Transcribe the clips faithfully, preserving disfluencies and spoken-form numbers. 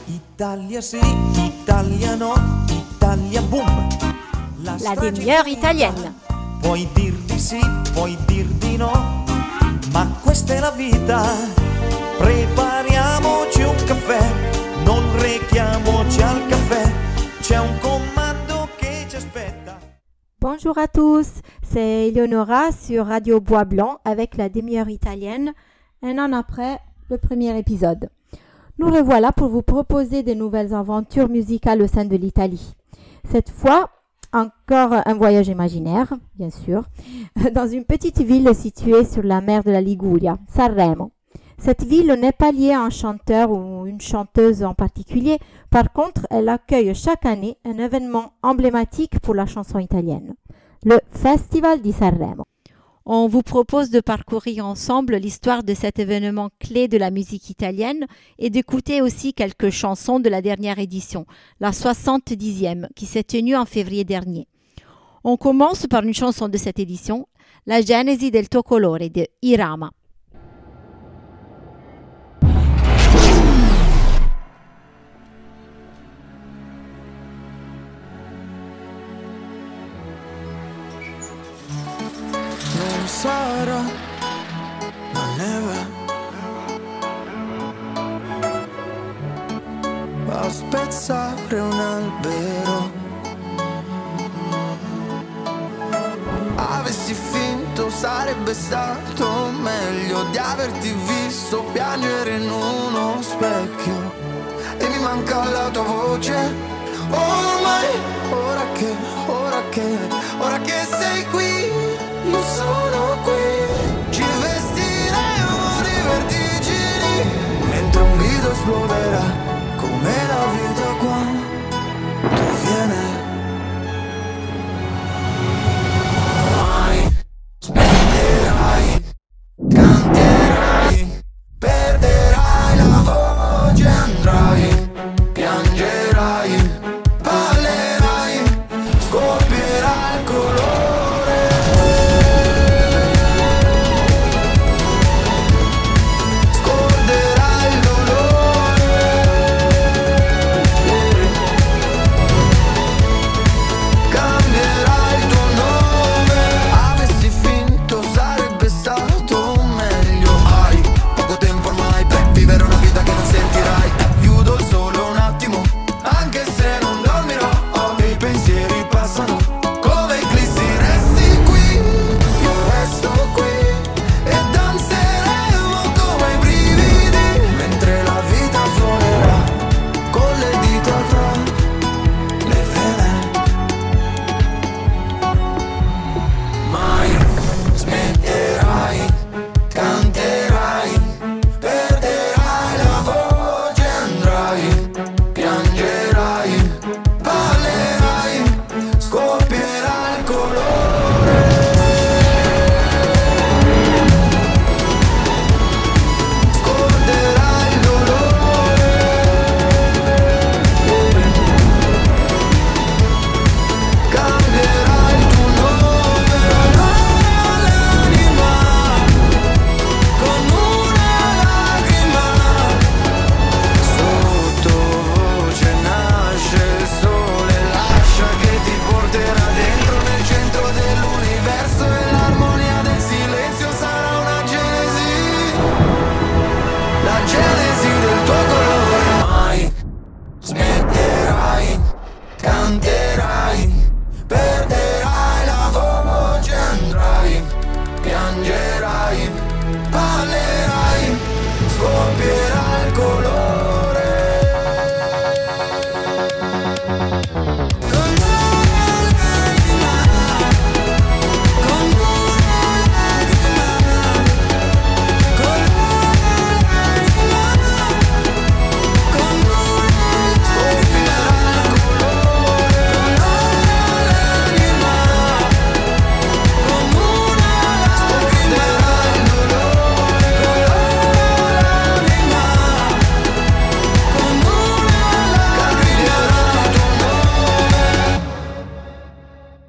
Italia sì, Italia no, Italia boom. La, La demi-heure italienne. Puoi dir di sì, puoi dir di no, ma questa è la vita. Prepariamoci un caffè, non rechiamoci al caffè, c'è un comando che ci aspetta. Bonjour à tous, c'est Eleonora sur Radio Bois Blanc avec la demi-heure italienne, un an après le premier épisode. Nous revoilà pour vous proposer de nouvelles aventures musicales au sein de l'Italie. Cette fois, encore un voyage imaginaire, bien sûr, dans une petite ville située sur la mer de la Liguria, Sanremo. Cette ville n'est pas liée à un chanteur ou une chanteuse en particulier, par contre, elle accueille chaque année un événement emblématique pour la chanson italienne, le Festival di Sanremo. On vous propose de parcourir ensemble l'histoire de cet événement clé de la musique italienne et d'écouter aussi quelques chansons de la dernière édition, la soixante-dixième, qui s'est tenue en février dernier. On commence par une chanson de cette édition, La Genesi del tuo colore de Irama. Sarà la neve a spezzare un albero. Avessi finto sarebbe stato meglio di averti visto piangere in uno specchio. E mi manca la tua voce ormai, ora che, ora che, ora che sei qui. Io sono qui, ci vestiremo di vertigini, mentre un grido esploderà come la vita qua tu viene. Mai smetterai, canterai, perderai la voce, andrai, piangerai, ballerai, scoppierà il colore.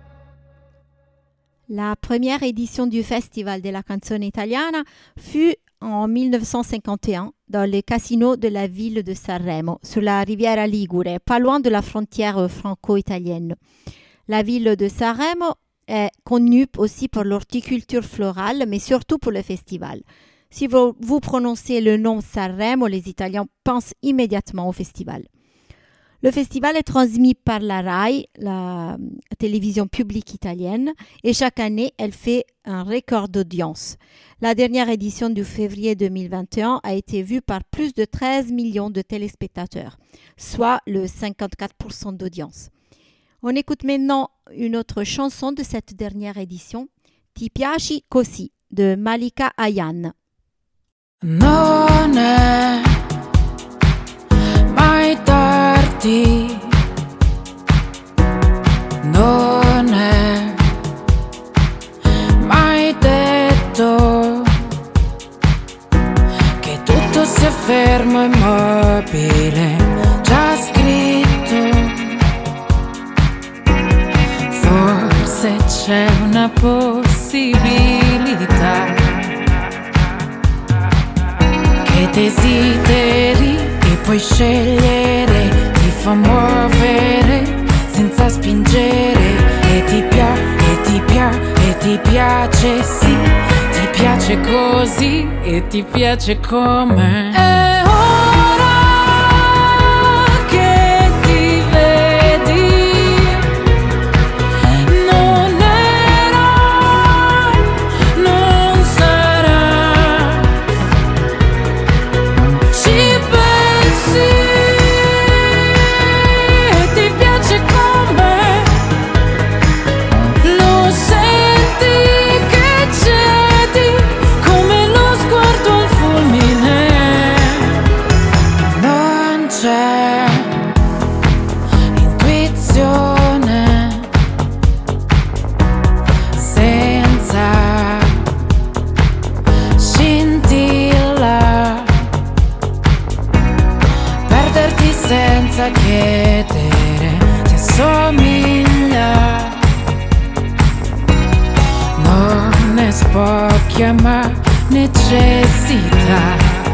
La première édition du Festival de la Canzone Italiana fut en mille neuf cent cinquante et un dans les casinos de la ville de Sanremo, sur la Riviera Ligure, pas loin de la frontière franco-italienne. La ville de Sanremo est connue aussi pour l'horticulture florale, mais surtout pour le festival. Si vous, vous prononcez le nom Sanremo, les Italiens pensent immédiatement au festival. Le festival est transmis par la RAI, la télévision publique italienne, et chaque année, elle fait un record d'audience. La dernière édition du février deux mille vingt et un a été vue par plus de treize millions de téléspectateurs, soit le cinquante-quatre pour cent d'audience. On écoute maintenant une autre chanson de cette dernière édition, Ti piaci così, de Malika Ayan. Non è mai tardi, non è mai detto che tutto sia fermo e immobile, già scritto. Forse c'è una possibilità che desideri e puoi scegliere, ti fa muovere senza spingere, e ti piace, e ti piace, e ti piace, sì, ti piace così e ti piace com'è. È ora che ti vedi, non era, non sarà, ci pensi e ti piace com'è, lo senti che cedi come lo sguardo al fulmine. Non c'è intuizione senza scintilla, perderti senza chiedere ti assomiglia. Non è spocchia ma necessità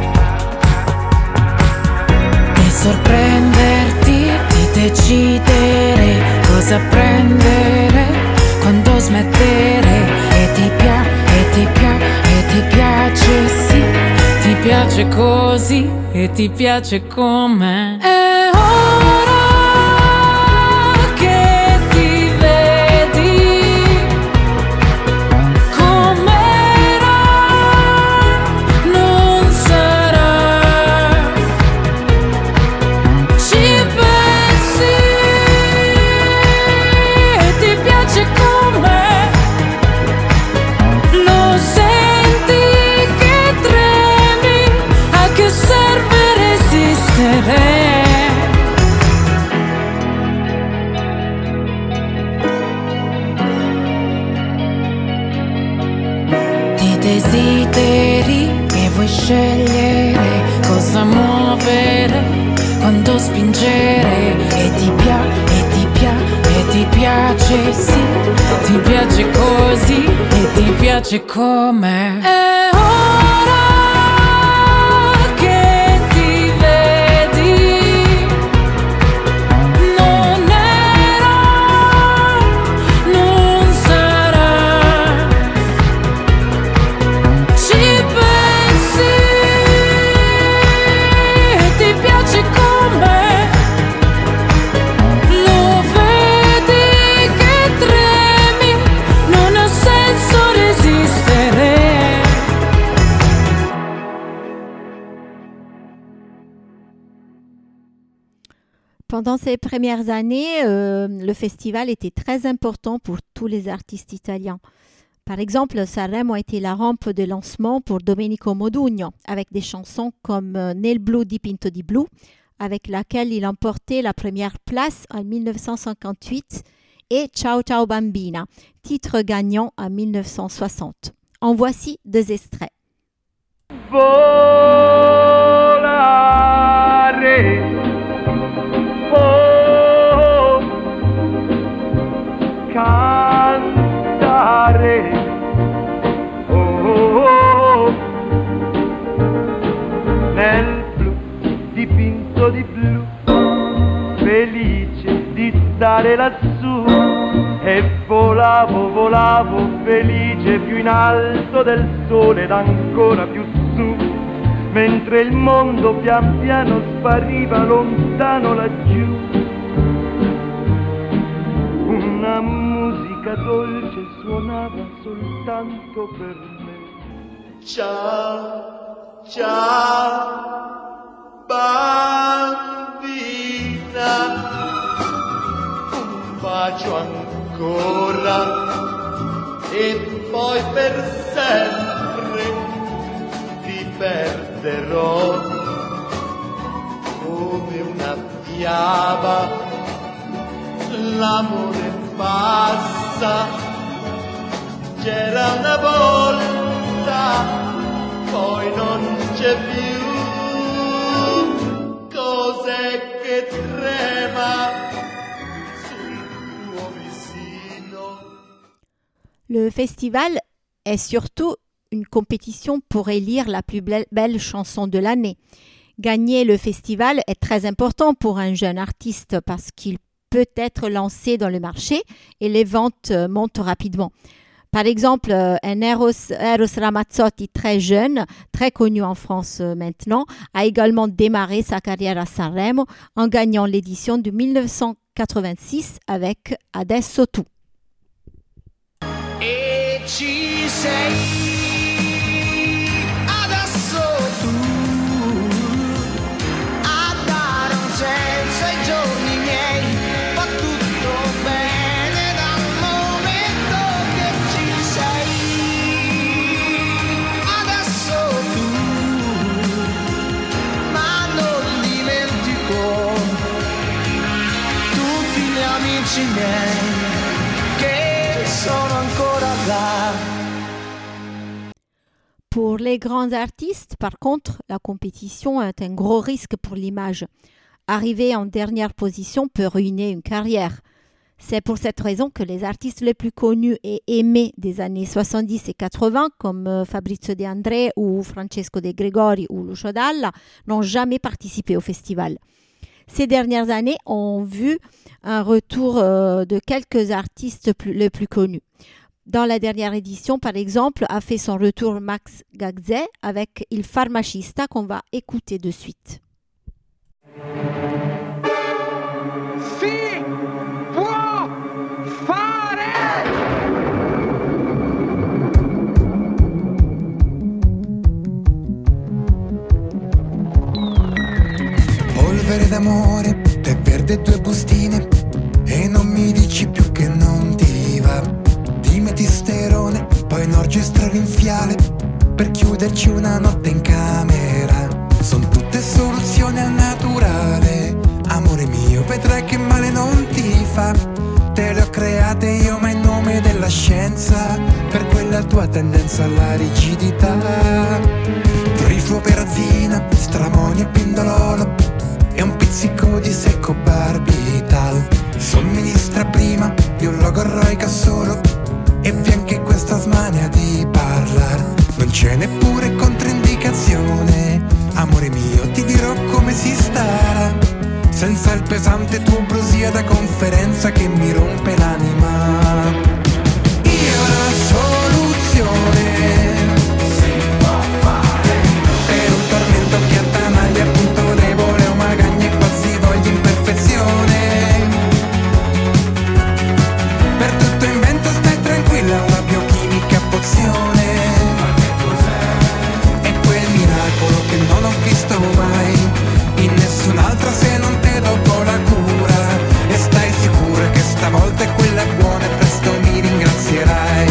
di sorprenderti, di decidere cosa prendere, quando smettere, e ti piace, e ti piace, e ti piace, sì, ti piace così e ti piace com'è. È ora che ti vedi com'era, non sarà, ci pensi e ti piace com'è, lo senti che tremi, a che serve resistere? Ti desideri e vuoi scegliere cosa muovere, quando spingere, e ti piace, e ti piace, e ti piace, sì, ti piace così e ti piace com'è. È ora che ti vedi, non era, non sarà, ci pensi e ti piace com'è, lo vedi che tremi, non ha senso resistere. Pendant ces premières années, euh, le festival était très important pour tous les artistes italiens. Par exemple, Sanremo a été la rampe de lancement pour Domenico Modugno, avec des chansons comme euh, Nel blu dipinto di blu, avec laquelle il emportait la première place en mille neuf cent cinquante-huit, et Ciao Ciao Bambina, titre gagnant en mille neuf cent soixante. En voici deux extraits. Volare, oh, cantare, oh, mare lassù e volavo, volavo felice più in alto del sole ed ancora più su, mentre il mondo pian piano spariva lontano laggiù. Una musica dolce suonava soltanto per me. Ciao, ciao, bambina, un bacio ancora e poi per sempre ti perderò come una fiaba. L'amore passa, c'era una volta, poi non c'è più. Cos'è che trema sul tuo visino? Le festival est surtout une compétition pour élire la plus belle chanson de l'année. Gagner le festival est très important pour un jeune artiste parce qu'il peut être lancé dans le marché et les ventes montent rapidement. Par exemple, un Eros, Eros Ramazzotti très jeune, très connu en France maintenant, a également démarré sa carrière à Sanremo en gagnant l'édition de mille neuf cent quatre-vingt-six avec Adesso tu. E ci sei, adesso tu, a dare un senso ai giorni miei, va tutto bene dal momento che ci sei, adesso tu, ma non dimentico tutti gli amici miei che sono ancora là. Pour les grands artistes, par contre, la compétition est un gros risque pour l'image. Arriver en dernière position peut ruiner une carrière. C'est pour cette raison que les artistes les plus connus et aimés des années soixante-dix et quatre-vingts, comme Fabrizio De André ou Francesco De Gregori ou Lucio Dalla, n'ont jamais participé au festival. Ces dernières années ont vu un retour euh, de quelques artistes plus, les plus connus. Dans la dernière édition, par exemple, a fait son retour Max Gazzè avec Il Farmacista qu'on va écouter de suite. Si può fare! Polvere d'amore, tè verde e due bustine, e non mi dici più che non ti va. Dimethisterone, poi norgestravinfiale, per chiuderci una notte in camera. Son tutte soluzioni al naturale, amore mio, vedrai che male non ti fa. Te le ho create io ma in nome della scienza, per quella tua tendenza alla rigidità. Trifluoperazina, stramonio e pindololo, e un pizzico di secco barbital. Somministra prima di un logorroica solo, e vi anche questa smania di parlare. Non c'è neppure controindicazione, amore mio, ti dirò come si sta, senza il pesante tuo brusio da conferenza che mi rompe l'anima. Io la soluzione si può fare, per un tormento che attanaglia punto debole o magagna e qualsivoglia imperfezione. Per tutto invento stai tranquilla, una biochimica pozione. È quel miracolo che non ho visto mai in nessun'altra se non te dopo la cura. E stai sicura che stavolta è quella buona e presto mi ringrazierai.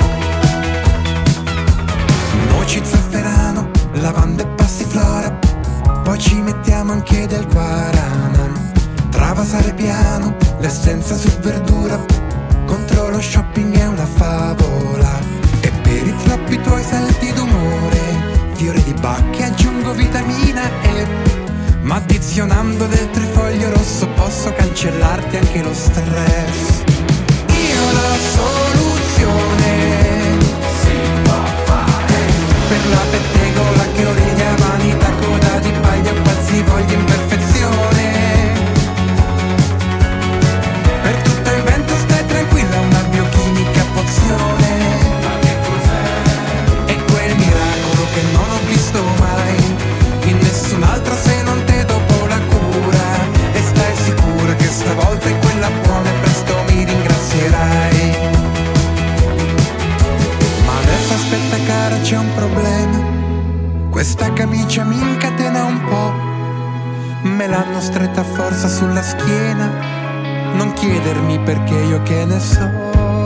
Noci zafferano, lavanda e passiflora, poi ci mettiamo anche del guarana. Travasare piano, l'essenza su verdura, contro lo shopping è una favola. E per i troppi tuoi salti d'umore, fiore di bacche aggiungo vitamina E. Ma addizionando del trifoglio rosso posso cancellarti anche lo stress. Io la soluzione si può fare, per la pettegola che origlia vanità, coda di paglia, qualsivoglia imperfezione. Per tutto c'è un problema, questa camicia mi incatena un po', me l'hanno stretta a forza sulla schiena, non chiedermi perché, io che ne so.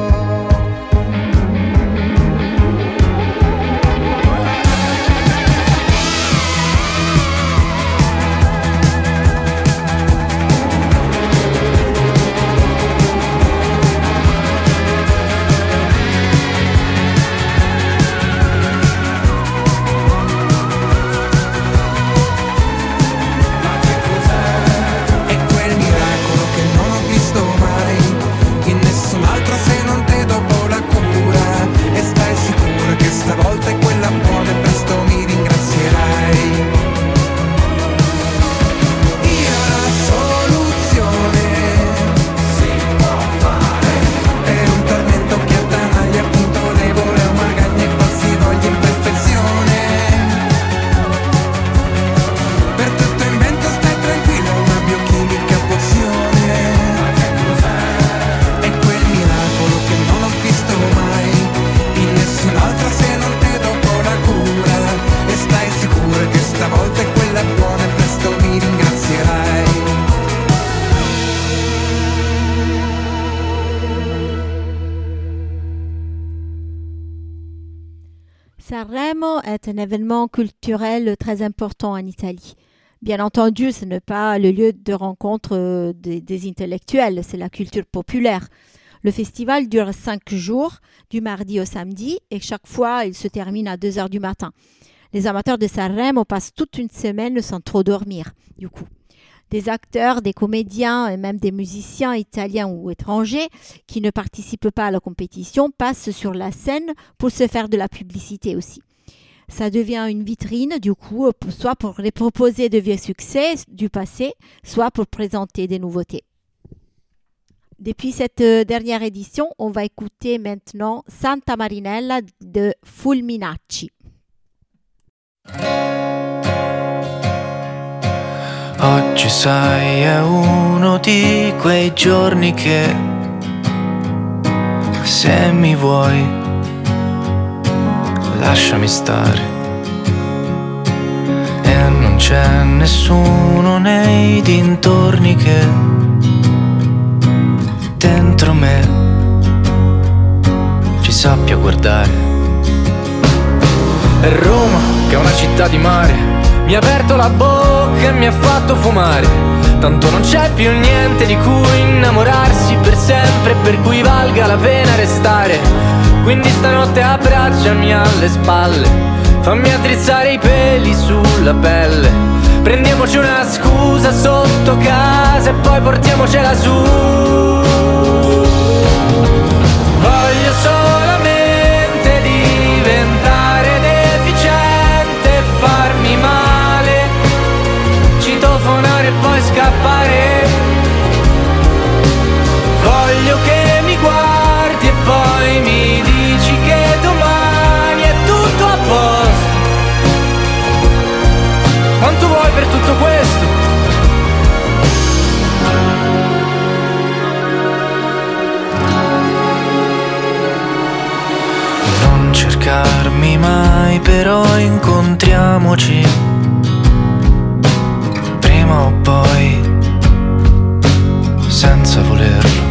Sanremo est un événement culturel très important en Italie. Bien entendu, ce n'est pas le lieu de rencontre des, des intellectuels, c'est la culture populaire. Le festival dure cinq jours, du mardi au samedi, et chaque fois, il se termine à deux heures du matin. Les amateurs de Sanremo passent toute une semaine sans trop dormir, du coup. Des acteurs, des comédiens et même des musiciens italiens ou étrangers qui ne participent pas à la compétition passent sur la scène pour se faire de la publicité aussi. Ça devient une vitrine du coup, soit pour les proposer de vieux succès du passé, soit pour présenter des nouveautés. Depuis cette dernière édition, on va écouter maintenant Santa Marinella de Fulminacci. Oggi sai è uno di quei giorni che se mi vuoi lasciami stare e non c'è nessuno nei dintorni che dentro me ci sappia guardare. È Roma che è una città di mare, mi ha aperto la bocca e mi ha fatto fumare. Tanto non c'è più niente di cui innamorarsi per sempre, per cui valga la pena restare. Quindi stanotte abbracciami alle spalle, fammi addrizzare i peli sulla pelle. Prendiamoci una scusa sotto casa e poi portiamocela su. Voglio solamente diventare deficiente e farmi male, citofonare e poi scappare. Voglio che mi guardi e poi mi dici che domani è tutto a posto. Quanto vuoi per tutto questo? Non cercarmi mai, però incontriamoci prima o poi, senza volerlo,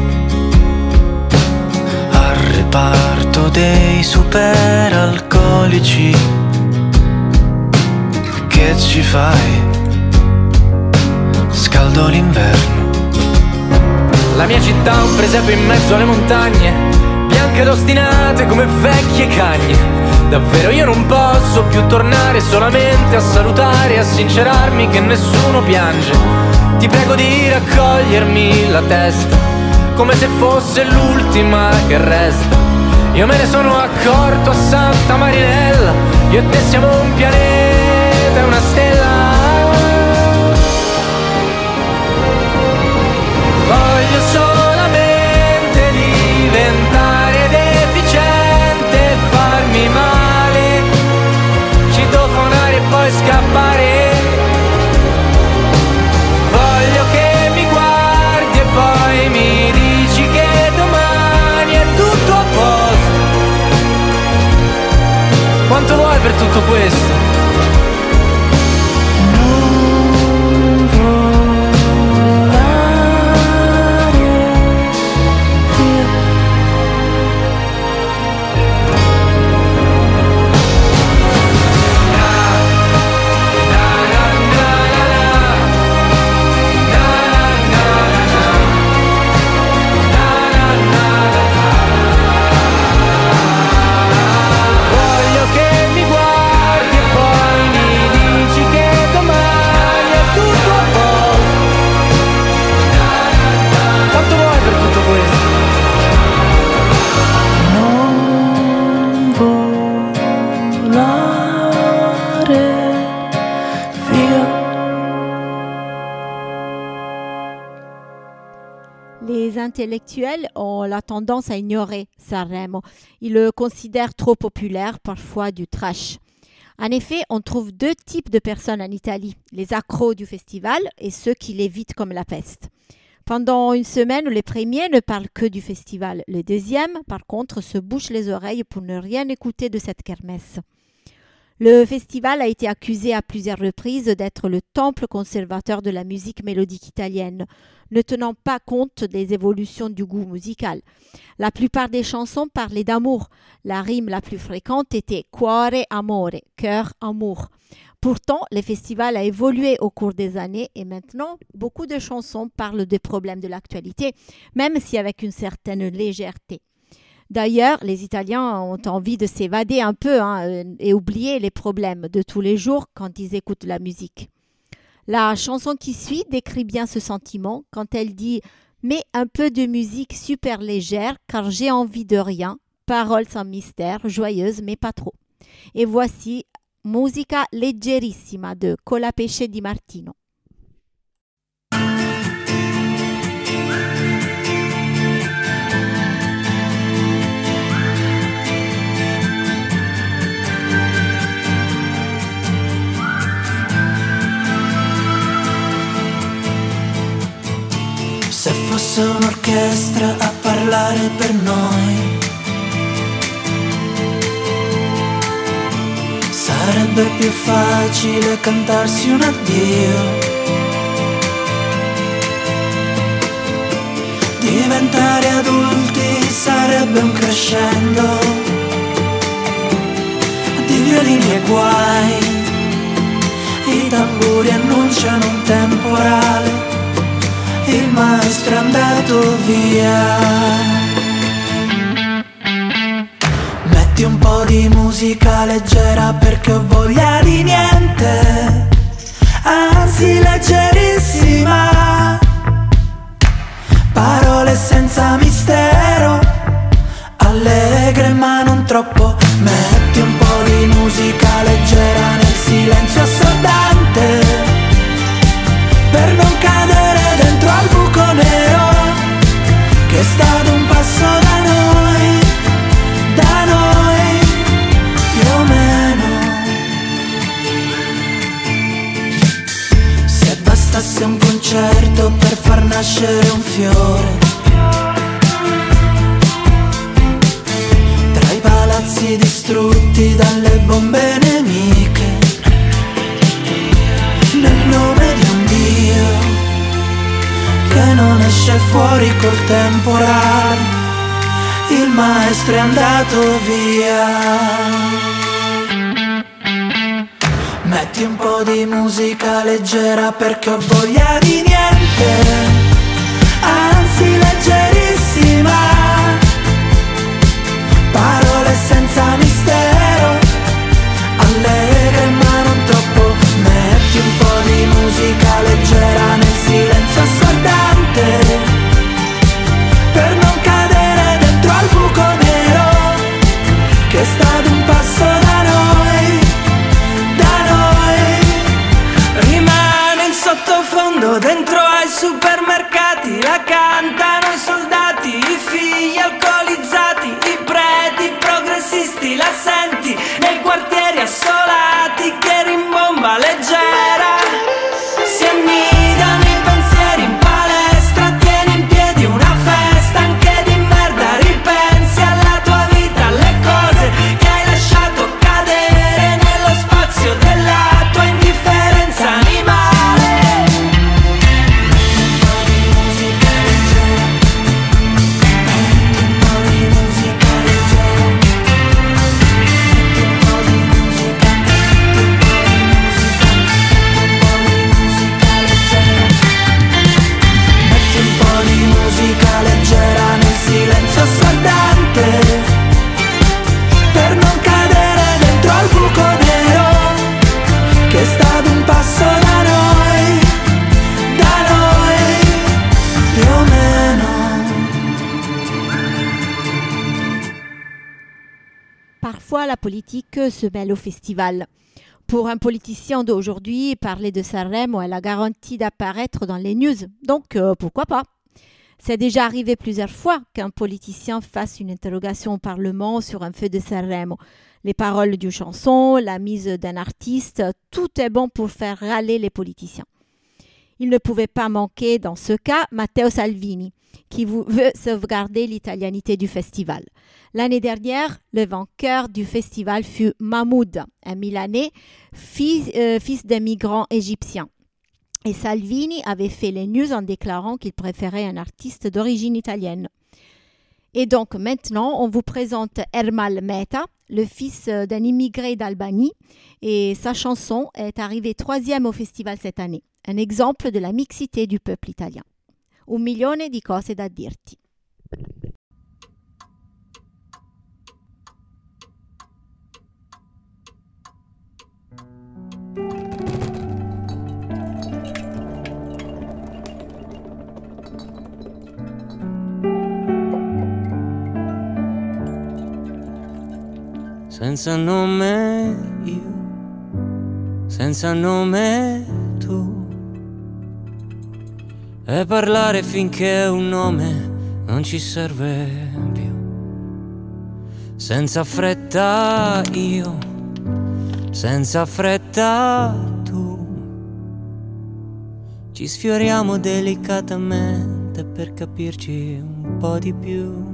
al reparto dei superalcolici. Che ci fai? Scaldo l'inverno. La mia città è un presepe in mezzo alle montagne, bianche ed ostinate come vecchie cagne. Davvero io non posso più tornare solamente a salutare e a sincerarmi che nessuno piange. Ti prego di raccogliermi la testa, come se fosse l'ultima che resta. Io me ne sono accorto a Santa Marinella, io e te siamo un pianeta e una stella. Voglio solamente diventare deficiente e farmi male, citofonare e poi scappare. Voglio che mi guardi e poi mi dici che domani è tutto a posto. Quanto vuoi vuoi per tutto questo? Les intellectuels ont la tendance à ignorer Sanremo. Ils le considèrent trop populaire, parfois du trash. En effet, on trouve deux types de personnes en Italie, les accros du festival et ceux qui l'évitent comme la peste. Pendant une semaine, les premiers ne parlent que du festival. Les deuxièmes, par contre, se bouchent les oreilles pour ne rien écouter de cette kermesse. Le festival a été accusé à plusieurs reprises d'être le temple conservateur de la musique mélodique italienne, ne tenant pas compte des évolutions du goût musical. La plupart des chansons parlaient d'amour. La rime la plus fréquente était « cuore amore », « cœur amour ». Pourtant, le festival a évolué au cours des années et maintenant, beaucoup de chansons parlent des problèmes de l'actualité, même si avec une certaine légèreté. D'ailleurs, les Italiens ont envie de s'évader un peu hein, et oublier les problèmes de tous les jours quand ils écoutent la musique. La chanson qui suit décrit bien ce sentiment quand elle dit « Mets un peu de musique super légère car j'ai envie de rien, paroles sans mystère, joyeuse mais pas trop ». Et voici Musica leggerissima de Colapesce Di Martino. Se fosse un'orchestra a parlare per noi, sarebbe più facile cantarsi un addio. Diventare adulti sarebbe un crescendo di violini e guai. I tamburi annunciano un temporale, il maestro è andato via. Metti un po' di musica leggera perché ho voglia di niente, anzi leggerissima. Parole senza mistero, allegre ma non troppo. Metti un po' di musica leggera nel silenzio assordante, per non cadere dentro al buco nero che sta ad un passo da noi, da noi più o meno. Se bastasse un concerto per far nascere un fiore, tra i palazzi distrutti dalle bombe nemiche, nel nome di un Dio che non esce fuori col temporale, il maestro è andato via. Metti un po' di musica leggera perché ho voglia di niente, anzi leggerissima. Parole senza mistero, allegre ma non troppo. Metti un po' di musica leggera nel silenzio assordante, per non cadere dentro al buco nero che sta ad un passo da noi, da noi. Rimane in sottofondo dentro ai supermercati politique se mêle au festival. Pour un politicien d'aujourd'hui, parler de Sanremo est la garantie d'apparaître dans les news, donc euh, pourquoi pas? C'est déjà arrivé plusieurs fois qu'un politicien fasse une interrogation au Parlement sur un fait de Sanremo. Les paroles d'une chanson, la mise d'un artiste, tout est bon pour faire râler les politiciens. Il ne pouvait pas manquer dans ce cas Matteo Salvini, qui veut sauvegarder l'italianité du festival. L'année dernière, le vainqueur du festival fut Mahmoud, un Milanais, fils, euh, fils d'un migrant égyptien. Et Salvini avait fait les news en déclarant qu'il préférait un artiste d'origine italienne. Et donc maintenant, on vous présente Ermal Meta, le fils d'un immigré d'Albanie, et sa chanson est arrivée troisième au festival cette année. Un exemple de la mixité du peuple italien. Un milione di cose da dirti. Senza nome io, senza nome tu, e parlare finché un nome non ci serve più. Senza fretta io, senza fretta tu, ci sfioriamo delicatamente per capirci un po' di più.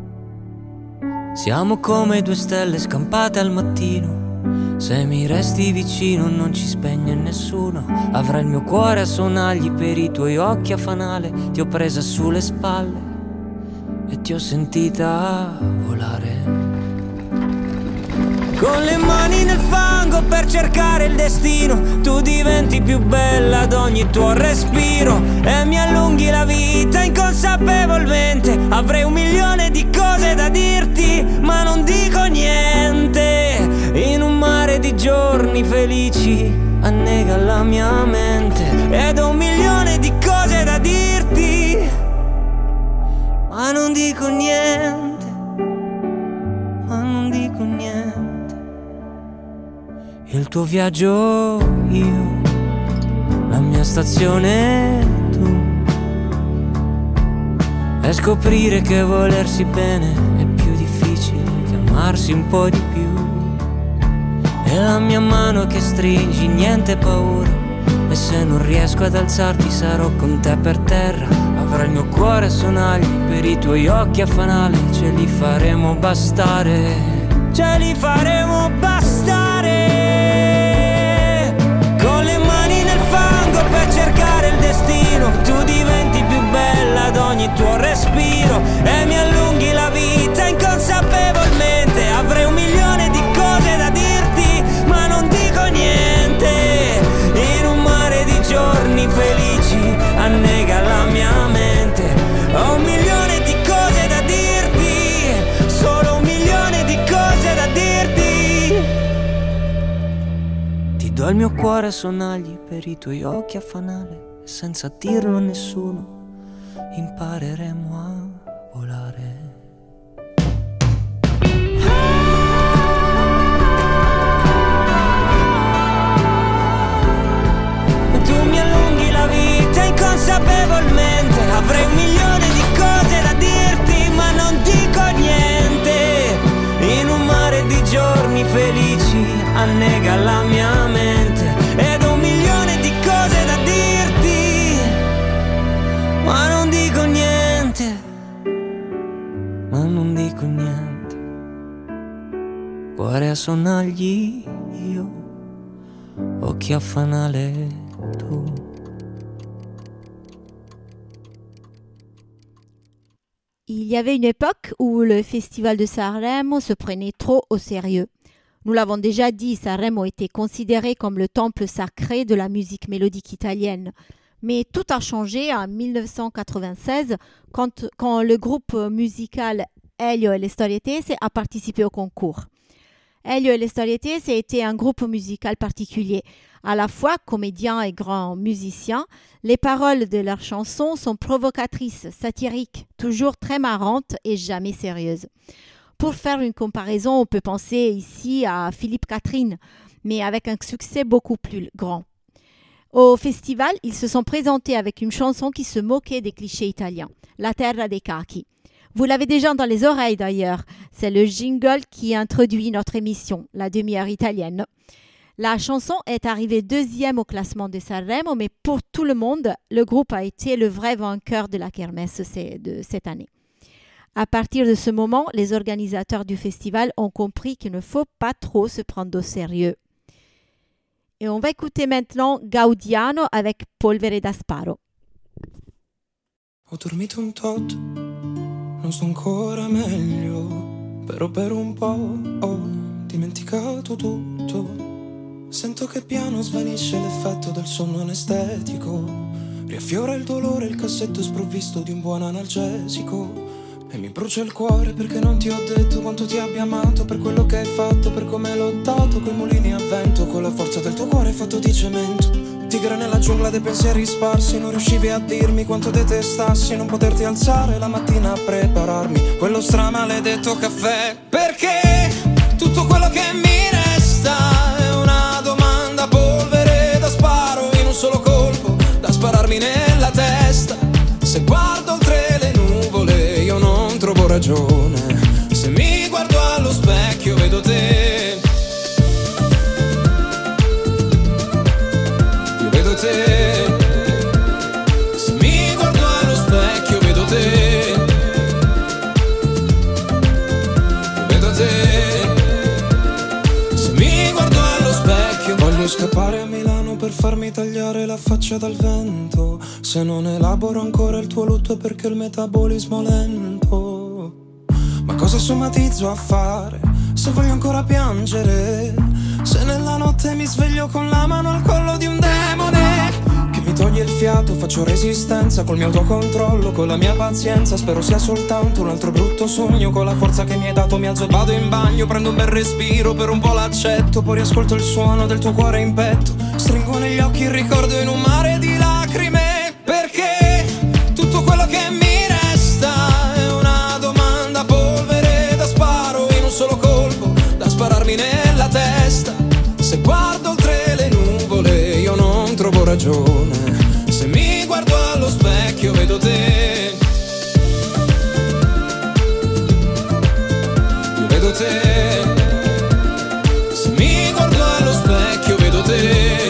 Siamo come due stelle scampate al mattino, se mi resti vicino non ci spegne nessuno. Avrai il mio cuore a sonagli per i tuoi occhi a fanale. Ti ho presa sulle spalle e ti ho sentita volare. Con le mani nel fango per cercare il destino, tu diventi più bella ad ogni tuo respiro e mi allunghi la vita inconsapevolmente. Avrei un milione di cose da dirti, ma non dico niente. In un mare di giorni felici annega la mia mente ed ho un milione di cose da dirti, ma non dico niente, ma non dico niente. Il tuo viaggio io, la mia stazione tu, e scoprire che volersi bene è più difficile che amarsi un po' di più. E la mia mano che stringi, niente paura, e se non riesco ad alzarti sarò con te per terra. Avrai il mio cuore a sonagli per i tuoi occhi a fanale. Ce li faremo bastare, ce li faremo bastare. Con le mani nel fango per cercare il destino, tu diventi più bella ad ogni tuo respiro e mi allunghi la vita inconsapevolmente. Avrei un milione di cose da dirti, ma non dico niente. In un mare di giorni felici annega la mia mente. Ho un milione di cose da dirti, solo un milione di cose da dirti. Ti do il mio cuore a sonagli per i tuoi occhi a fanale, e senza dirlo a nessuno impareremo a volare. Tu mi allunghi la vita inconsapevolmente. Avrei un milione di cose da dirti, ma non dico niente. In un mare di giorni felici annega la mia mente ed ho un milione di cose da dirti, ma non dico niente, ma non dico niente. Cuore a sonagli io, occhi a fanale tu. Il y avait une époque où le festival de Sanremo se prenait trop au sérieux. Nous l'avons déjà dit, Sanremo était considéré comme le temple sacré de la musique mélodique italienne. Mais tout a changé en mille neuf cent quatre-vingt-seize quand, quand le groupe musical Elio e le Storietese a participé au concours. Elio e le Storietese était un groupe musical particulier. À la fois comédiens et grands musiciens, les paroles de leurs chansons sont provocatrices, satiriques, toujours très marrantes et jamais sérieuses. Pour faire une comparaison, on peut penser ici à Philippe Catherine, mais avec un succès beaucoup plus grand. Au festival, ils se sont présentés avec une chanson qui se moquait des clichés italiens, La Terra dei Cachi. Vous l'avez déjà dans les oreilles d'ailleurs, c'est le jingle qui introduit notre émission, la demi-heure italienne. La chanson est arrivée deuxième au classement de Sanremo, mais pour tout le monde, le groupe a été le vrai vainqueur de la kermesse de cette année. À partir de ce moment, les organisateurs du festival ont compris qu'il ne faut pas trop se prendre au sérieux. Et on va écouter maintenant Gaudiano avec Polvere da Sparo. Ho dormito un tot, non sto ancora meglio, però per un po' ho dimenticato tutto. Sento che piano svanisce l'effetto del sonno anestetico, riaffiora il dolore il cassetto sprovvisto di un buon analgesico. E mi brucia il cuore perché non ti ho detto quanto ti abbia amato, per quello che hai fatto, per come hai lottato coi mulini a vento, con la forza del tuo cuore fatto di cemento. Tigre nella giungla dei pensieri sparsi, non riuscivi a dirmi quanto detestassi non poterti alzare la mattina a prepararmi quello stramaledetto caffè. Perché tutto quello che mi resta è una domanda, polvere da sparo in un solo colpo, da spararmi nella testa. Se guardo oltre le nuvole io non trovo ragione, se mi guardo allo specchio vedo te, io vedo te, se mi guardo allo specchio vedo te, io vedo te, se mi guardo allo specchio. Voglio scappare a Milano per farmi tagliare la faccia dal vento, se non elaboro ancora il tuo lutto è perché il metabolismo è lento. Ma cosa somatizzo a fare se voglio ancora piangere, se nella notte mi sveglio con la mano al collo di un demone che mi toglie il fiato, faccio resistenza col mio autocontrollo, con la mia pazienza, spero sia soltanto un altro brutto sogno, con la forza che mi hai dato mi alzo e vado in bagno, prendo un bel respiro, per un po' l'accetto, poi riascolto il suono del tuo cuore in petto, stringo negli occhi il ricordo in un mare di lacrime, perché tutto quello che mi resta è una domanda, polvere da sparo in un solo colpo, da spararmi nella testa. Se guardo oltre le nuvole io non trovo ragione, se mi guardo allo specchio vedo te, io vedo te, se mi guardo allo specchio vedo te,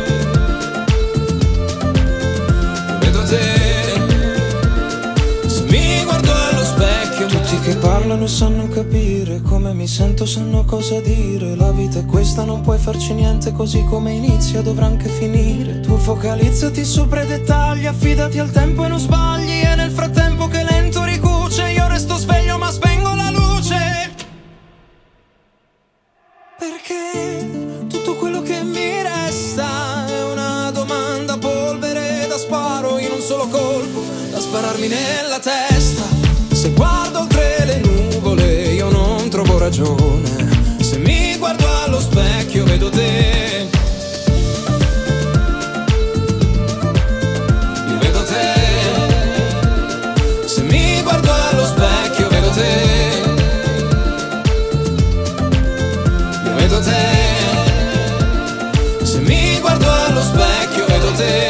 io vedo te, se mi guardo allo specchio. Tutti che parlano sanno capire come mi sento, sanno cosa dire, la vita è questa, non puoi farci niente, così come inizia dovrà anche finire. Tu focalizzati sopra i dettagli, affidati al tempo e non sbagli, e nel frattempo che lento ricuce io resto sveglio ma spengo la luce, perché tutto quello che mi resta è una domanda, polvere da sparo in un solo colpo, da spararmi nella testa. Se guardo oltre le nuvole io non trovo ragione, se mi guardo allo specchio vedo te, io vedo te, se mi guardo allo specchio vedo te, io vedo te, se mi guardo allo specchio vedo te.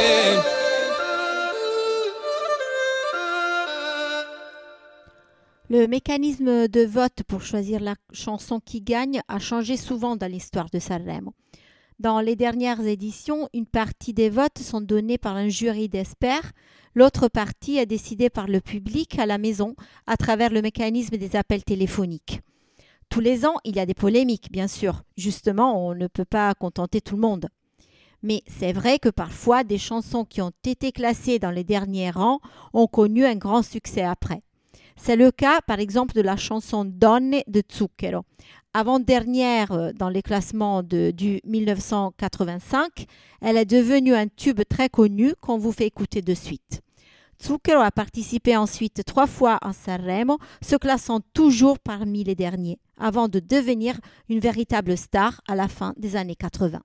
Le mécanisme de vote pour choisir la chanson qui gagne a changé souvent dans l'histoire de Sanremo. Dans les dernières éditions, une partie des votes sont donnés par un jury d'experts, l'autre partie est décidée par le public à la maison à travers le mécanisme des appels téléphoniques. Tous les ans, il y a des polémiques, bien sûr. Justement, on ne peut pas contenter tout le monde. Mais c'est vrai que parfois, des chansons qui ont été classées dans les derniers rangs ont connu un grand succès après. C'est le cas, par exemple, de la chanson Donne de Zucchero. Avant-dernière dans les classements de, du mille neuf cent quatre-vingt-cinq, elle est devenue un tube très connu qu'on vous fait écouter de suite. Zucchero a participé ensuite trois fois à Sanremo, se classant toujours parmi les derniers, avant de devenir une véritable star à la fin des années quatre-vingts.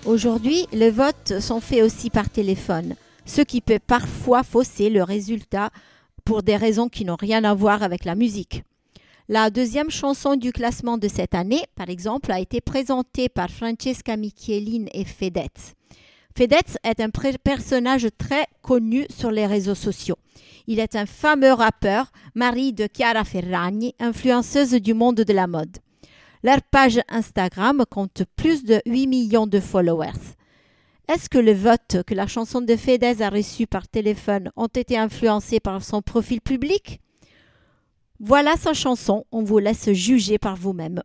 Aujourd'hui, les votes sont faits aussi par téléphone, ce qui peut parfois fausser le résultat pour des raisons qui n'ont rien à voir avec la musique. La deuxième chanson du classement de cette année, par exemple, a été présentée par Francesca Michelin et Fedez. Fedez est un pré- personnage très connu sur les réseaux sociaux. Il est un fameux rappeur, mari de Chiara Ferragni, influenceuse du monde de la mode. Leur page Instagram compte plus de huit millions de followers. Est-ce que les votes que la chanson de Fedez a reçus par téléphone ont été influencés par son profil public? Voilà sa chanson, on vous laisse juger par vous-même.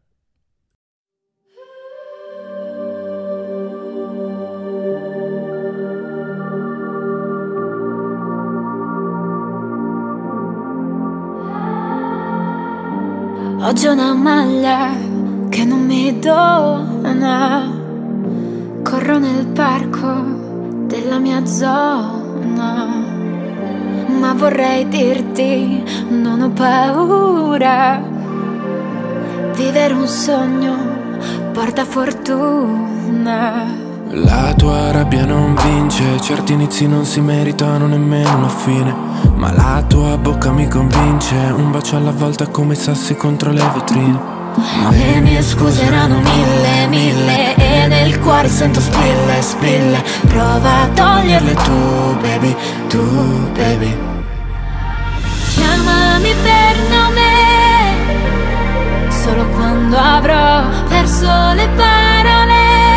Oggi ho una maglia che non mi dona, corro nel parco della mia zona, ma vorrei dirti non ho paura, vivere un sogno porta fortuna. La tua rabbia non vince, certi inizi non si meritano nemmeno una fine, ma la tua bocca mi convince, un bacio alla volta come sassi contro le vetrine. Le mie scuse erano mille, mille, e nel cuore sento spille, spille, prova a toglierle tu, baby, tu, baby. Chiamami per nome, solo quando avrò perso le parole.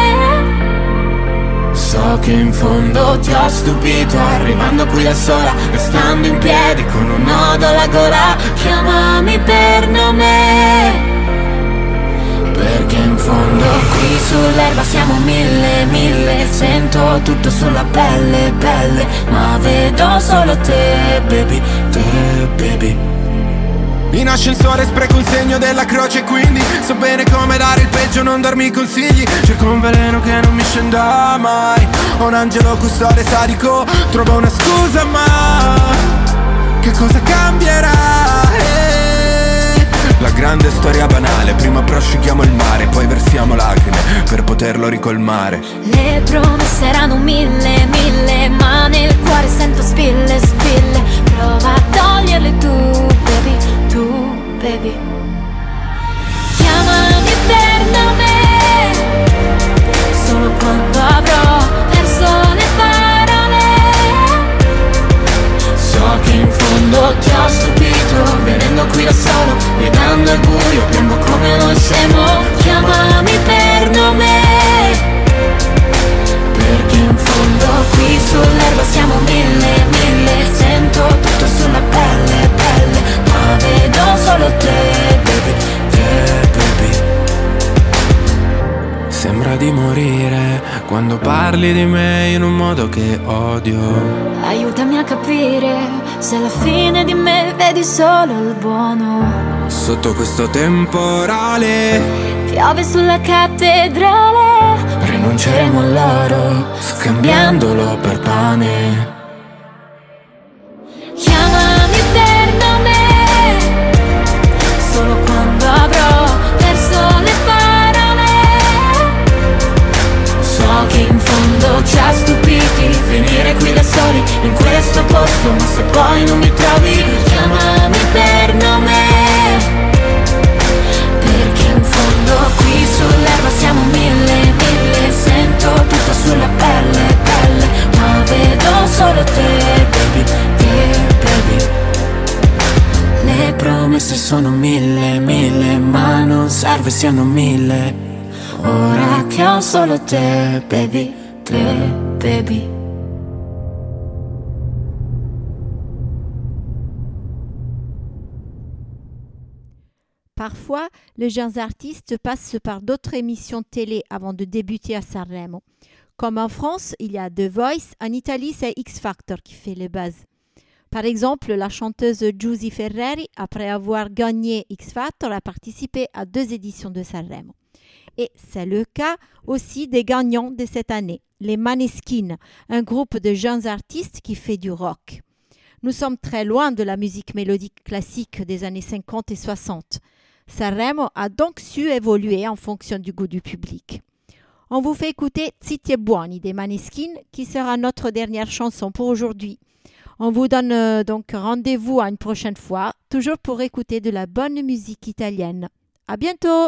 So che in fondo ti ho stupito, arrivando qui da sola, restando in piedi con un nodo alla gola. Chiamami per nome, perché in fondo qui sull'erba siamo mille, mille, sento tutto sulla pelle, pelle, ma vedo solo te, baby, te, baby. in ascensore spreco un segno della croce, quindi so bene come dare il peggio, non darmi consigli. Cerco un veleno che non mi scenda mai, ho un angelo custode sadico, trovo una scusa ma che cosa cambierà? Eh, la grande storia banale, prima prosciughiamo il mare, poi versiamo lacrime per poterlo ricolmare. Le promesse erano mille, mille, ma nel cuore sento spille, spille, prova a toglierle tu, baby, tu, baby. Chiamami per nome, solo quando avrò perso le parole. So che in fondo ti ho stupito, venendo qui da solo, guidando il buio, piango come noi siamo. Chiamami per nome, perché in fondo qui sull'erba siamo mille, mille, sento tutto sulla pelle, pelle, ma vedo solo te, baby, te, baby. sembra di morire quando parli di me in un modo che odio. Aiutami a capire se alla fine di me vedi solo il buono. Sotto questo temporale piove sulla cattedrale, rinunceremo all'oro scambiandolo per pane. Chiamami per nome, solo quando avrò perso le parole. So che in fondo ci ha stupiti finire qui da soli in questo posto, ma se poi non mi trovi chiamami per nome, perché in fondo qui sull'erba siamo mille, mille, sento tutto sulla pelle, pelle, ma vedo solo te, baby, te, baby. Le promesse sono mille, mille, ma non serve siano mille. Ora che ho solo te, baby, te, baby. Parfois, les jeunes artistes passent par d'autres émissions télé avant de débuter à Sanremo. Comme en France, il y a The Voice, en Italie, c'est X Factor qui fait le buzz. Par exemple, la chanteuse Giusy Ferreri, après avoir gagné X Factor, a participé à deux éditions de Sanremo. Et c'est le cas aussi des gagnants de cette année, les Maneskin, un groupe de jeunes artistes qui fait du rock. Nous sommes très loin de la musique mélodique classique des années cinquante et soixante. Sanremo a donc su évoluer en fonction du goût du public. On vous fait écouter Zitti e Buoni des Maneskin, qui sera notre dernière chanson pour aujourd'hui. On vous donne euh, donc rendez-vous à une prochaine fois, toujours pour écouter de la bonne musique italienne. À bientôt!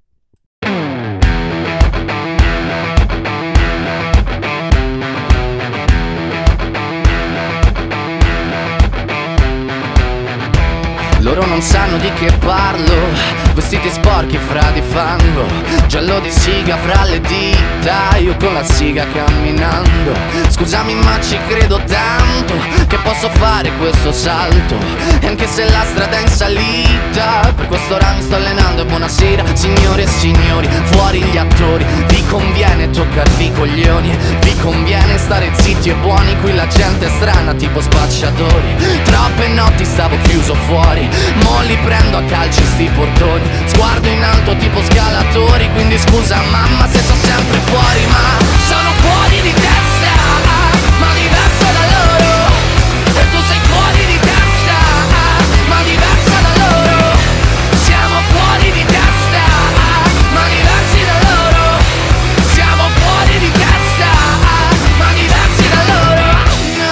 Loro non sanno di che parlo, vestiti sporchi fra di fango, giallo di siga fra le dita, io con la siga camminando. Scusami ma ci credo tanto, che posso fare questo salto, e anche se la strada è in salita, per quest'ora mi sto allenando. E buonasera signore e signori, fuori gli attori, vi conviene toccarvi i coglioni, vi conviene stare zitti e buoni, qui la gente è strana tipo spacciatori. Troppe notti stavo chiuso fuori, mo li prendo a calci sti portoni, sguardo in alto tipo scalatori, quindi scusa mamma se sono sempre fuori, ma sono fuori di testa, ma diverso da loro, e tu sei fuori di testa, ma diversa da loro, siamo fuori di testa, ma diversi da loro, siamo fuori di testa, ma diversi da loro, no.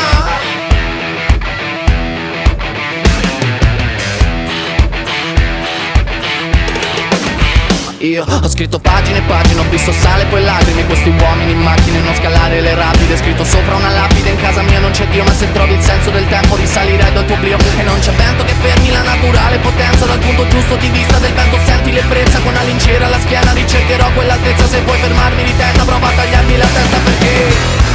Io ho scritto pagine e pagine, ho visto sale poi lacrime, questi uomini in macchine, non scalare le rapide, scritto sopra una lapide, in casa mia non c'è Dio, ma se trovi il senso del tempo risalirai dal tuo oblio, e non c'è vento che fermi la naturale potenza, dal punto giusto di vista del vento senti l'ebbrezza, con la lincera alla schiena ricercherò quell'altezza, se vuoi fermarmi di testa prova a tagliarmi la testa perché